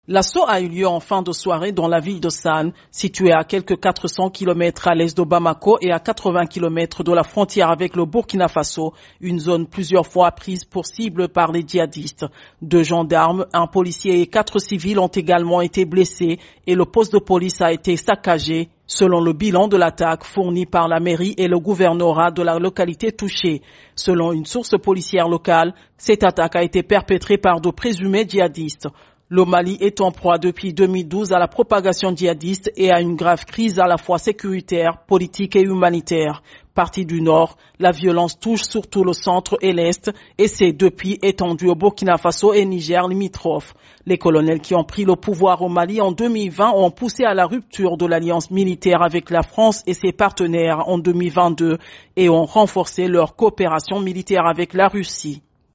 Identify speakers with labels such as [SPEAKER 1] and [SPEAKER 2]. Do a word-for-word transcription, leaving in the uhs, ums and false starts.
[SPEAKER 1] L'assaut a eu lieu en fin de soirée dans la ville de Sane, située à quelques quatre cents kilomètres à l'est de Bamako et à quatre-vingts kilomètres de la frontière avec le Burkina Faso, une zone plusieurs fois prise pour cible par les djihadistes. Deux gendarmes, un policier et quatre civils ont également été blessés et le poste de police a été saccagé, selon le bilan de l'attaque fourni par la mairie et le gouvernorat de la localité touchée. Selon une source policière locale, cette attaque a été perpétrée par de présumés djihadistes. Le Mali est en proie depuis deux mille douze à la propagation djihadiste et à une grave crise à la fois sécuritaire, politique et humanitaire. Partie du Nord, la violence touche surtout le centre et l'Est et s'est depuis étendue au Burkina Faso et Niger limitrophes. Les colonels qui ont pris le pouvoir au Mali en deux mille vingt ont poussé à la rupture de l'alliance militaire avec la France et ses partenaires en deux mille vingt-deux et ont renforcé leur coopération militaire avec la Russie.